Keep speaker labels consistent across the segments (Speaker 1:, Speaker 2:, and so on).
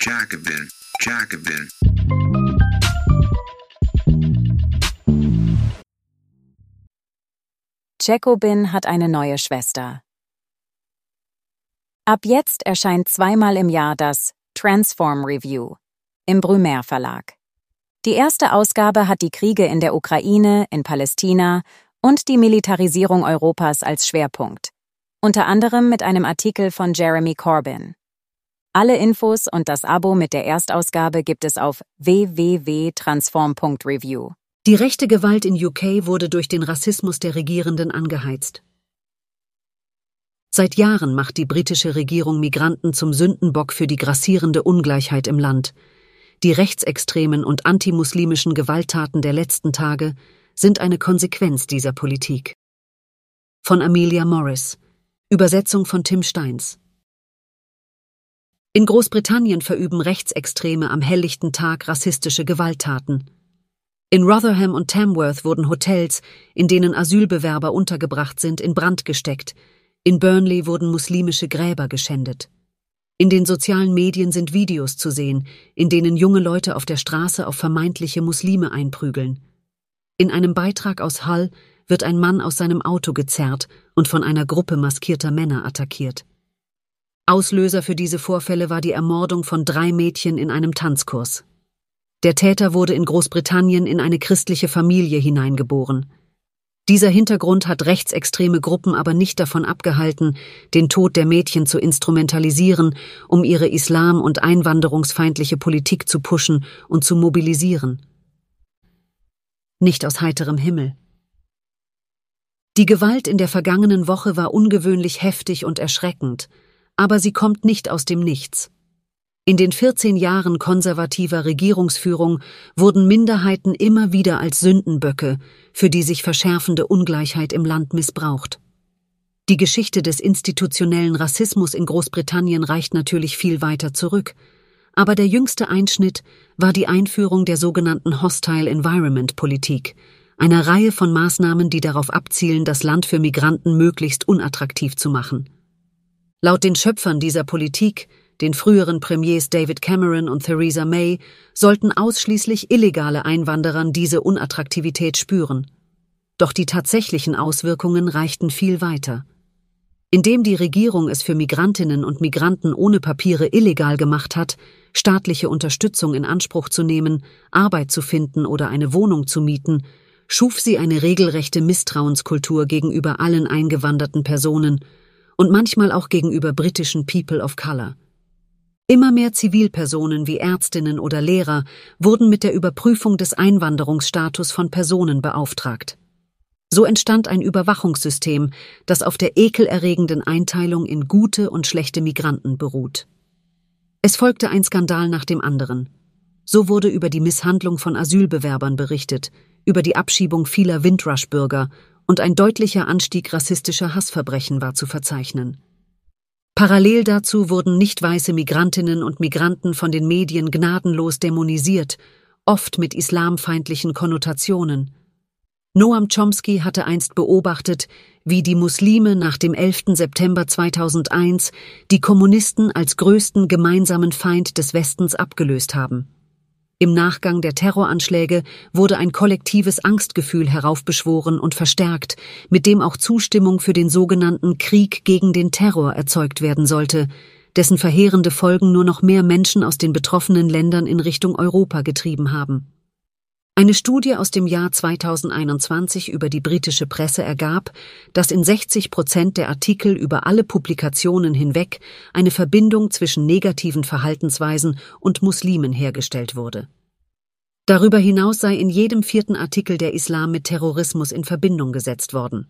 Speaker 1: Jacobin, Jacobin.
Speaker 2: Jacobin hat eine neue Schwester. Ab jetzt erscheint zweimal im Jahr das Transform Review im Brumaire Verlag. Die erste Ausgabe hat die Kriege in der Ukraine, in Palästina und die Militarisierung Europas als Schwerpunkt, unter anderem mit einem Artikel von Jeremy Corbyn. Alle Infos und das Abo mit der Erstausgabe gibt es auf www.transform.review.
Speaker 3: Die rechte Gewalt in UK wurde durch den Rassismus der Regierenden angeheizt. Seit Jahren macht die britische Regierung Migranten zum Sündenbock für die grassierende Ungleichheit im Land. Die rechtsextremen und antimuslimischen Gewalttaten der letzten Tage sind eine Konsequenz dieser Politik. Von Amelia Morris. Übersetzung von Tim Steins. In Großbritannien verüben Rechtsextreme am helllichten Tag rassistische Gewalttaten. In Rotherham und Tamworth wurden Hotels, in denen Asylbewerber untergebracht sind, in Brand gesteckt. In Burnley wurden muslimische Gräber geschändet. In den sozialen Medien sind Videos zu sehen, in denen junge Leute auf der Straße auf vermeintliche Muslime einprügeln. In einem Beitrag aus Hull wird ein Mann aus seinem Auto gezerrt und von einer Gruppe maskierter Männer attackiert. Auslöser für diese Vorfälle war die Ermordung von 3 Mädchen in einem Tanzkurs. Der Täter wurde in Großbritannien in eine christliche Familie hineingeboren. Dieser Hintergrund hat rechtsextreme Gruppen aber nicht davon abgehalten, den Tod der Mädchen zu instrumentalisieren, um ihre islam- und einwanderungsfeindliche Politik zu pushen und zu mobilisieren. Nicht aus heiterem Himmel. Die Gewalt in der vergangenen Woche war ungewöhnlich heftig und erschreckend, aber sie kommt nicht aus dem Nichts. In den 14 Jahren konservativer Regierungsführung wurden Minderheiten immer wieder als Sündenböcke für die sich verschärfende Ungleichheit im Land missbraucht. Die Geschichte des institutionellen Rassismus in Großbritannien reicht natürlich viel weiter zurück, aber der jüngste Einschnitt war die Einführung der sogenannten Hostile Environment Politik, einer Reihe von Maßnahmen, die darauf abzielen, das Land für Migranten möglichst unattraktiv zu machen. Laut den Schöpfern dieser Politik, den früheren Premiers David Cameron und Theresa May, sollten ausschließlich illegale Einwanderern diese Unattraktivität spüren. Doch die tatsächlichen Auswirkungen reichten viel weiter. Indem die Regierung es für Migrantinnen und Migranten ohne Papiere illegal gemacht hat, staatliche Unterstützung in Anspruch zu nehmen, Arbeit zu finden oder eine Wohnung zu mieten, schuf sie eine regelrechte Misstrauenskultur gegenüber allen eingewanderten Personen und manchmal auch gegenüber britischen People of Color. Immer mehr Zivilpersonen wie Ärztinnen oder Lehrer wurden mit der Überprüfung des Einwanderungsstatus von Personen beauftragt. So entstand ein Überwachungssystem, das auf der ekelerregenden Einteilung in gute und schlechte Migranten beruht. Es folgte ein Skandal nach dem anderen. So wurde über die Misshandlung von Asylbewerbern berichtet, über die Abschiebung vieler Windrush-Bürger und ein deutlicher Anstieg rassistischer Hassverbrechen war zu verzeichnen. Parallel dazu wurden nicht weiße Migrantinnen und Migranten von den Medien gnadenlos dämonisiert, oft mit islamfeindlichen Konnotationen. Noam Chomsky hatte einst beobachtet, wie die Muslime nach dem 11. September 2001 die Kommunisten als größten gemeinsamen Feind des Westens abgelöst haben. Im Nachgang der Terroranschläge wurde ein kollektives Angstgefühl heraufbeschworen und verstärkt, mit dem auch Zustimmung für den sogenannten Krieg gegen den Terror erzeugt werden sollte, dessen verheerende Folgen nur noch mehr Menschen aus den betroffenen Ländern in Richtung Europa getrieben haben. Eine Studie aus dem Jahr 2021 über die britische Presse ergab, dass in 60% der Artikel über alle Publikationen hinweg eine Verbindung zwischen negativen Verhaltensweisen und Muslimen hergestellt wurde. Darüber hinaus sei in jedem 4. Artikel der Islam mit Terrorismus in Verbindung gesetzt worden.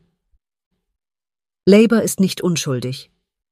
Speaker 3: Labour ist nicht unschuldig.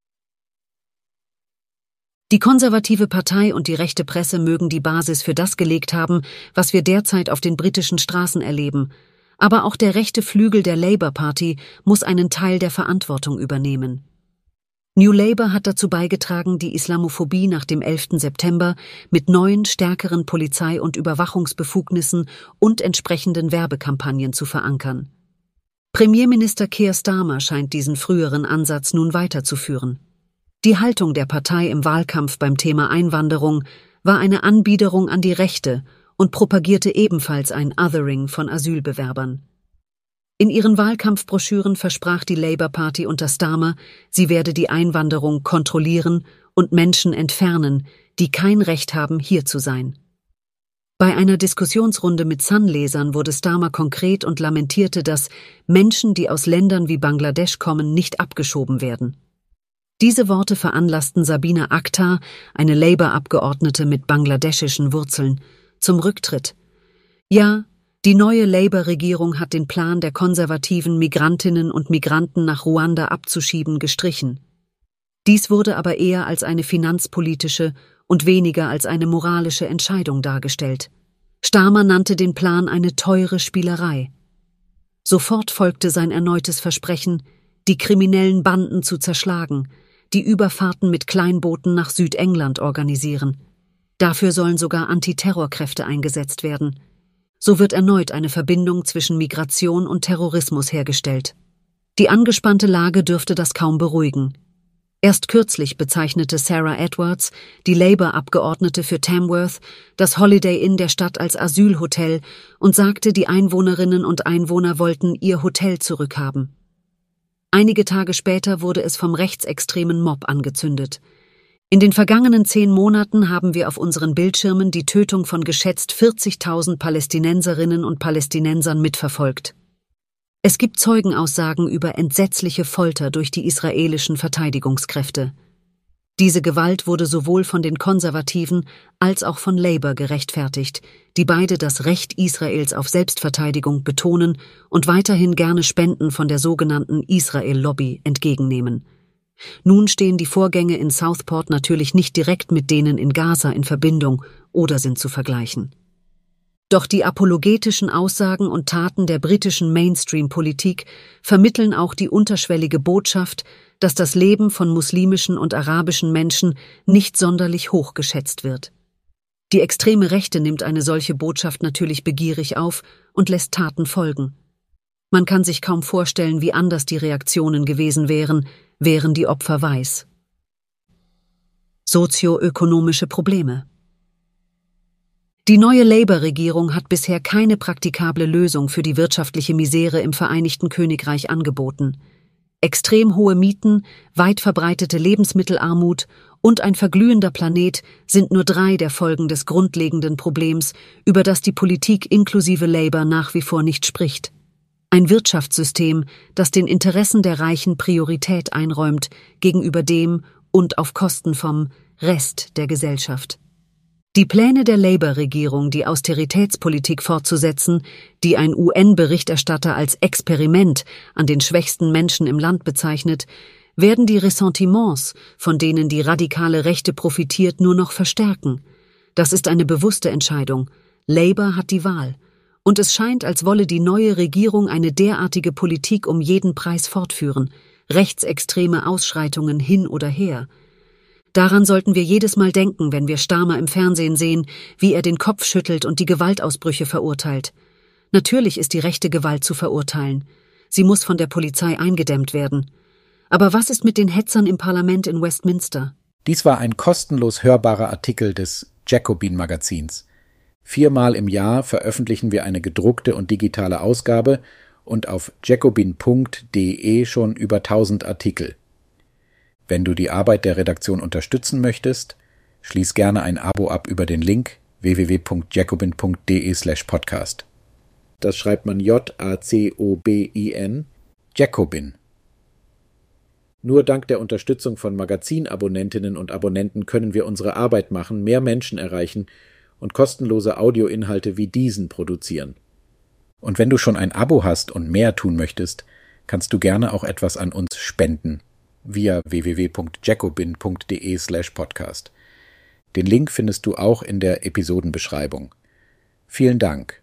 Speaker 3: Die konservative Partei und die rechte Presse mögen die Basis für das gelegt haben, was wir derzeit auf den britischen Straßen erleben, aber auch der rechte Flügel der Labour Party muss einen Teil der Verantwortung übernehmen. New Labour hat dazu beigetragen, die Islamophobie nach dem 11. September mit neuen, stärkeren Polizei- und Überwachungsbefugnissen und entsprechenden Werbekampagnen zu verankern. Premierminister Keir Starmer scheint diesen früheren Ansatz nun weiterzuführen. Die Haltung der Partei im Wahlkampf beim Thema Einwanderung, war eine Anbiederung an die Rechte und propagierte ebenfalls ein Othering von Asylbewerbern. In ihren Wahlkampfbroschüren versprach die Labour Party unter Starmer, sie werde die Einwanderung kontrollieren und Menschen entfernen, die kein Recht haben, hier zu sein. Bei einer Diskussionsrunde mit Sun-Lesern wurde Starmer konkret und lamentierte, dass Menschen, die aus Ländern wie Bangladesch kommen, nicht abgeschoben werden. Diese Worte veranlassten Sabina Akhtar, eine Labour-Abgeordnete mit bangladeschischen Wurzeln, zum Rücktritt. Ja, die neue Labour-Regierung hat den Plan der konservativen Migrantinnen und Migranten nach Ruanda abzuschieben gestrichen. Dies wurde aber eher als eine finanzpolitische und weniger als eine moralische Entscheidung dargestellt. Starmer nannte den Plan eine teure Spielerei. Sofort folgte sein erneutes Versprechen, die kriminellen Banden zu zerschlagen, die Überfahrten mit Kleinbooten nach Südengland organisieren. Dafür sollen sogar Antiterrorkräfte eingesetzt werden. So wird erneut eine Verbindung zwischen Migration und Terrorismus hergestellt. Die angespannte Lage dürfte das kaum beruhigen. Erst kürzlich bezeichnete Sarah Edwards, die Labour-Abgeordnete für Tamworth, das Holiday Inn der Stadt als Asylhotel und sagte, die Einwohnerinnen und Einwohner wollten ihr Hotel zurückhaben. Einige Tage später wurde es vom rechtsextremen Mob angezündet. In den vergangenen 10 Monaten haben wir auf unseren Bildschirmen die Tötung von geschätzt 40.000 Palästinenserinnen und Palästinensern mitverfolgt. Es gibt Zeugenaussagen über entsetzliche Folter durch die israelischen Verteidigungskräfte. Diese Gewalt wurde sowohl von den Konservativen als auch von Labour gerechtfertigt, die beide das Recht Israels auf Selbstverteidigung betonen und weiterhin gerne Spenden von der sogenannten Israel-Lobby entgegennehmen. Nun stehen die Vorgänge in Southport natürlich nicht direkt mit denen in Gaza in Verbindung oder sind zu vergleichen. Doch die apologetischen Aussagen und Taten der britischen Mainstream-Politik vermitteln auch die unterschwellige Botschaft, dass das Leben von muslimischen und arabischen Menschen nicht sonderlich hoch geschätzt wird. Die extreme Rechte nimmt eine solche Botschaft natürlich begierig auf und lässt Taten folgen. Man kann sich kaum vorstellen, wie anders die Reaktionen gewesen wären die Opfer weiß. Sozioökonomische Probleme. Die neue Labour-Regierung hat bisher keine praktikable Lösung für die wirtschaftliche Misere im Vereinigten Königreich angeboten. Extrem hohe Mieten, weit verbreitete Lebensmittelarmut und ein verglühender Planet sind nur 3 der Folgen des grundlegenden Problems, über das die Politik inklusive Labour nach wie vor nicht spricht. Ein Wirtschaftssystem, das den Interessen der Reichen Priorität einräumt, gegenüber dem und auf Kosten vom Rest der Gesellschaft. Die Pläne der Labour-Regierung, die Austeritätspolitik fortzusetzen, die ein UN-Berichterstatter als Experiment an den schwächsten Menschen im Land bezeichnet, werden die Ressentiments, von denen die radikale Rechte profitiert, nur noch verstärken. Das ist eine bewusste Entscheidung. Labour hat die Wahl. Und es scheint, als wolle die neue Regierung eine derartige Politik um jeden Preis fortführen, rechtsextreme Ausschreitungen hin oder her. Daran sollten wir jedes Mal denken, wenn wir Starmer im Fernsehen sehen, wie er den Kopf schüttelt und die Gewaltausbrüche verurteilt. Natürlich ist die rechte Gewalt zu verurteilen. Sie muss von der Polizei eingedämmt werden. Aber was ist mit den Hetzern im Parlament in Westminster?
Speaker 4: Dies war ein kostenlos hörbarer Artikel des Jacobin-Magazins. 4-mal im Jahr veröffentlichen wir eine gedruckte und digitale Ausgabe und auf jacobin.de schon über 1000 Artikel. Wenn du die Arbeit der Redaktion unterstützen möchtest, schließ gerne ein Abo ab über den Link www.jacobin.de/podcast. Das schreibt man Jacobin, Jacobin. Nur dank der Unterstützung von Magazinabonnentinnen und Abonnenten können wir unsere Arbeit machen, mehr Menschen erreichen und kostenlose Audioinhalte wie diesen produzieren. Und wenn du schon ein Abo hast und mehr tun möchtest, kannst du gerne auch etwas an uns spenden via www.jacobin.de/podcast. Den Link findest du auch in der Episodenbeschreibung. Vielen Dank.